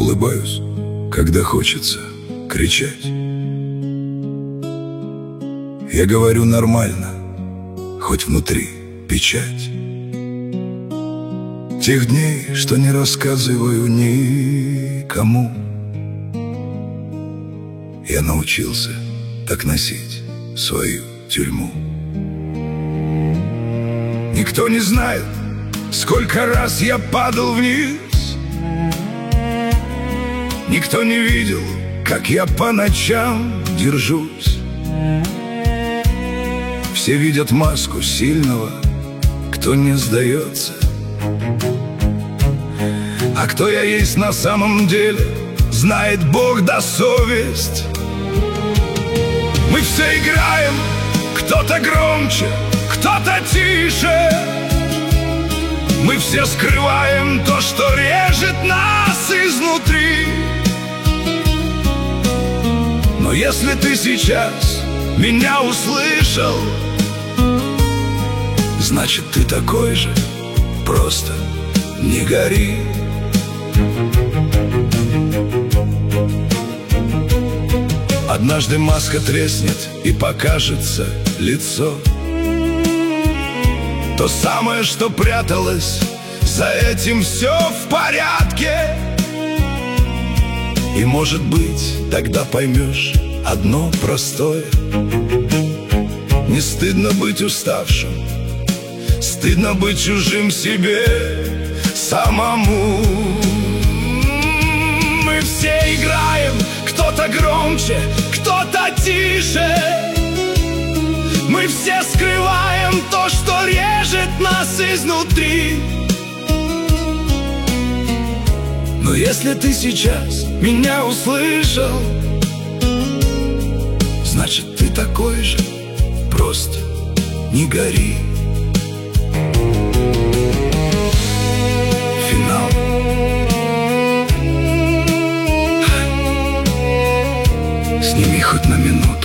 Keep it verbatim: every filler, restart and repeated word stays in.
улыбаюсь, когда хочется кричать. Я говорю нормально, хоть внутри печать. Тех дней, что не рассказываю никому, я научился так носить свою тюрьму. Никто не знает, сколько раз я падал вниз. Никто не видел, как я по ночам держусь. Все видят маску сильного, кто не сдается. А кто я есть на самом деле, знает Бог да совесть. Мы все играем, кто-то громче, кто-то тише. Мы все скрываем то, что режет нас изнутри. Но если ты сейчас меня услышал, значит, ты такой же, просто не гори. Однажды маска треснет и покажется лицо, то самое, что пряталось, за этим все в порядке. И, может быть, тогда поймешь одно простое: не стыдно быть уставшим, стыдно быть чужим себе самому. Мы все играем, кто-то громче, кто-то тише. Мы все скрываем то, что режет нас изнутри. Но если ты сейчас меня услышал, значит, ты такой же, просто не гори. Финал. Сними хоть на минуту